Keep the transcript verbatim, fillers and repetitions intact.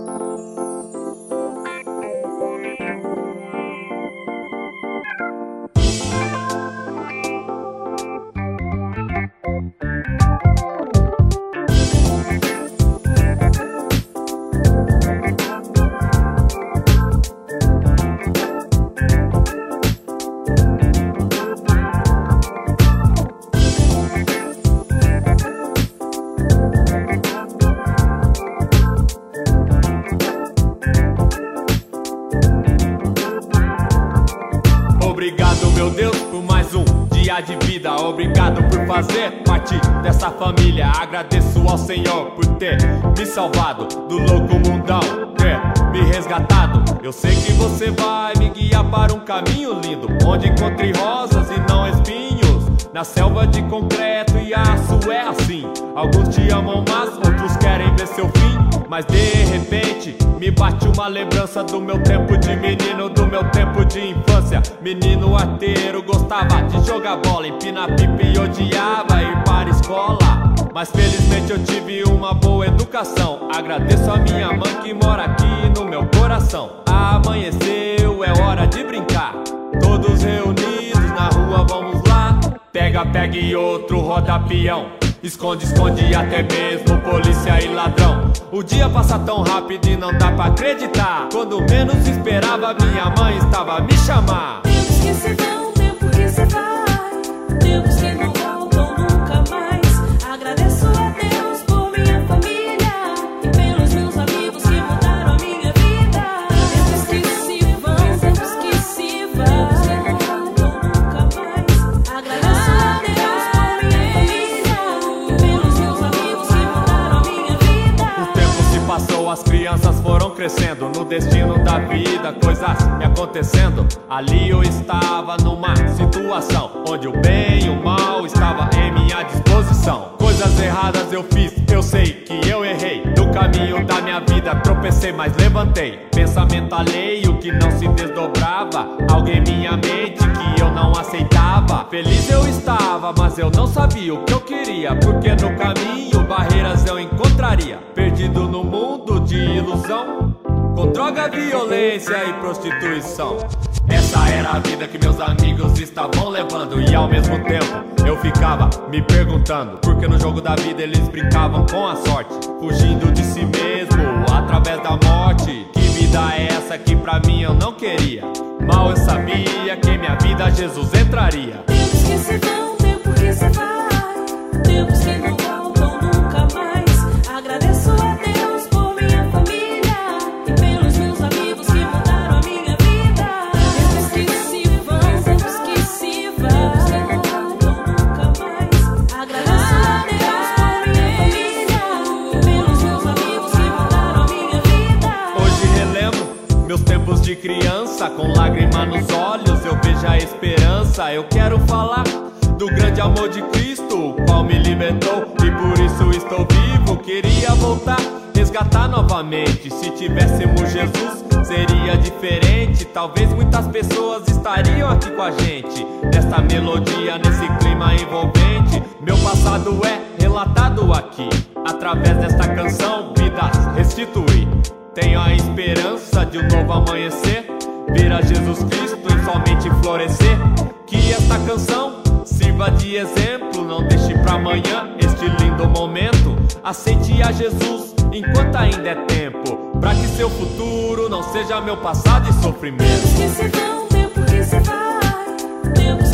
Obrigado, meu Deus, por mais um dia de vida. Obrigado por fazer parte dessa família. Agradeço ao Senhor por ter me salvado do louco mundão, ter me resgatado. Eu sei que você vai me guiar para um caminho lindo, onde encontre rosas e não espinhos. Na selva de concreto e aço é assim. Alguns te amam, mas outros querem ver seu fim. Mas de repente me bate uma lembrança do meu tempo de menino, do meu tempo de infância. Menino arteiro, gostava de jogar bola, empinar pipa e odiava ir para a escola. Mas felizmente eu tive uma boa educação. Agradeço a minha mãe que mora aqui no meu coração. Amanheceu, é hora de brincar. Todos reunidos na rua, vamos lá. Pega, pega e outro roda peão. Esconde, esconde até mesmo polícia e ladrão. O dia passa tão rápido e não dá pra acreditar. Quando menos esperava, minha mãe estava a me chamar. Tempos que se vão, tempo que se vai, tempos que não voltam nunca mais. Agradeço a Deus por minha família e pelos meus amigos que mudaram a minha vida. Tempos que se vão, tempos que se vão, tempos que não voltam nunca mais. Agradeço a Deus por minha família e pelos meus amigos que mudaram a minha vida. O tempo se passou, as crianças foram crescendo. No destino da vida, coisas me acontecendo. Ali eu estava numa situação onde o bem e o mal estava em minha disposição. Coisas erradas eu fiz, eu sei que eu errei. No caminho da minha vida tropecei, mas levantei. Pensamento alheio que não se desdobrava, algo em minha mente que eu não aceitava. Feliz eu estava, mas eu não sabia o que eu queria, porque no caminho barreiras eu encontraria. Perdido no mundo de ilusão, com droga, violência e prostituição. Essa era a vida que meus amigos estavam levando. E ao mesmo tempo eu ficava me perguntando por que no jogo da vida eles brincavam com a sorte, fugindo de si mesmo através da morte. Que vida é essa que pra mim eu não queria? Mal eu sabia que em minha vida Jesus entraria. Tempos que se vão, tempo que se vai, tempos que não voltam nunca mais. Agradeço a Deus por minha família e pelos meus amigos que mudaram a minha vida. Tempos que se vão, tempos que se vão, tempos que não voltam nunca mais. Agradeço a Deus por minha família e pelos meus amigos que mudaram a minha vida. Hoje relembro meus tempos de criança, com lágrima nos olhos eu vejo a esperança. Eu quero falar do grande amor de Cristo, o qual me libertou e por isso estou vivo. Queria voltar, resgatar novamente. Se tivéssemos Jesus seria diferente. Talvez muitas pessoas estariam aqui com a gente, nesta melodia, nesse clima envolvente. Meu passado é relatado aqui, através desta canção, vidas restituir. Tenho a esperança de um novo amanhecer, ver a Jesus Cristo e somente florescer. Que esta canção sirva de exemplo, não deixe pra amanhã este lindo momento. Aceite a Jesus enquanto ainda é tempo, pra que seu futuro não seja meu passado e sofrimento. Tempos que se vão, tempo que se vai, tempos